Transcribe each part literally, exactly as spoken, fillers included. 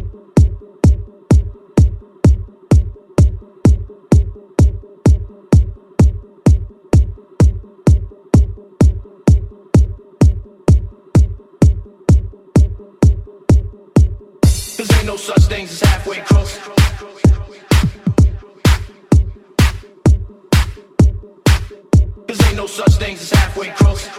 Cause ain't no such things as halfway crooks. Cause ain't no such things as halfway crooks.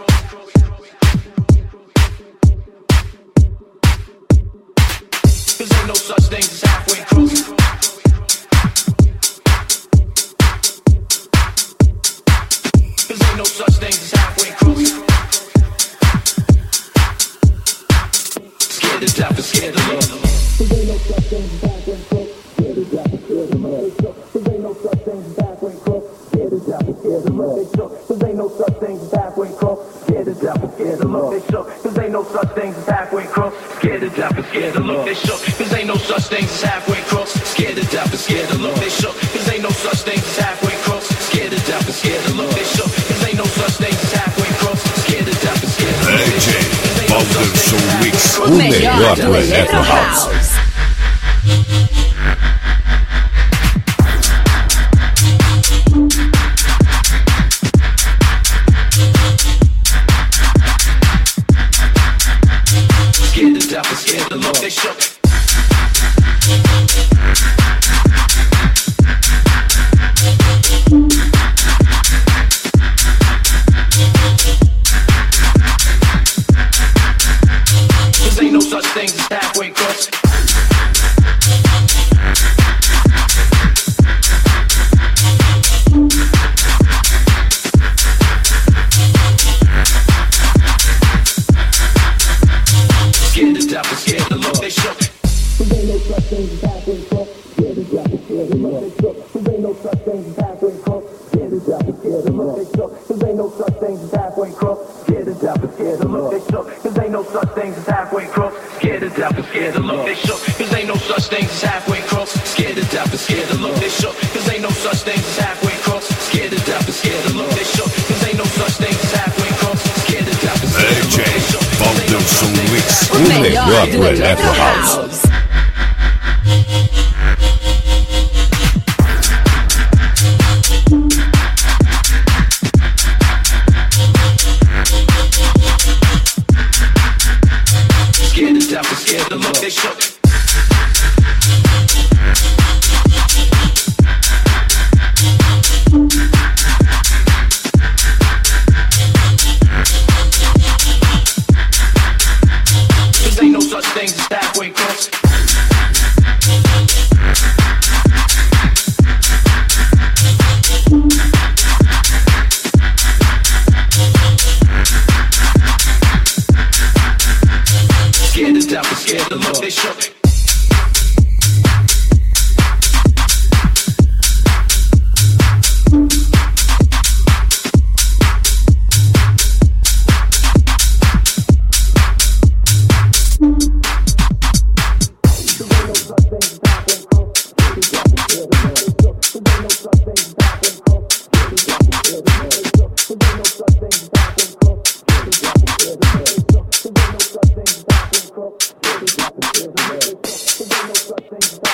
Cause ain't no such things as halfway crooks. Cause ain't no such things as halfway crooks. Scared to death and scared to love. Cause ain't no such things as halfway crooks. Scared to death and scared to love. Cause ain't no such things as halfway crooks. Scared to death and scared to love. Cause ain't no such things as halfway crooks. Scared to death and scared to love. Cause ain't no such things as halfway crooks. Scared to death and scared to look. They shook. Cause ain't no such things as halfway crooks. Scared to death and scared to look. They shook. Cause ain't no such things as halfway crooks. Scared to death and scared to look. They shook. Cause ain't no such things as halfway crooks. Scared to death and scared to look. D J Balderson Mix, o melhor do Electro House. Scared to death and scared to look. They shook. Cause ain't no such things as halfway crooks. Scared to death and scared to look. They shook. Cause ain't no such things as halfway crooks. Scared to death and scared to look. They shook. Cause ain't no such things as halfway crooks. Scared to death and scared to look. They shook. Cause ain't no such things as halfway crooks. Scared to death and scared to look. They shook. Cause ain't no such things as halfway crooks. Scared to death and scared to look. They shook. Cause ain't no such things as halfway crooks. Scared to death and scared to look. They shook. Cause ain't no such things as halfway crooks. Scared to death and scared to look. They shook. Cause ain't no such things as halfway crooks. Scared to death and scared to look. They shook. Balderson Mix, o melhor do Electro House. Scared to death and scared to look. They shook. Cause ain't no such things as halfway crooks. Scared to death and scared to look. They shook. Things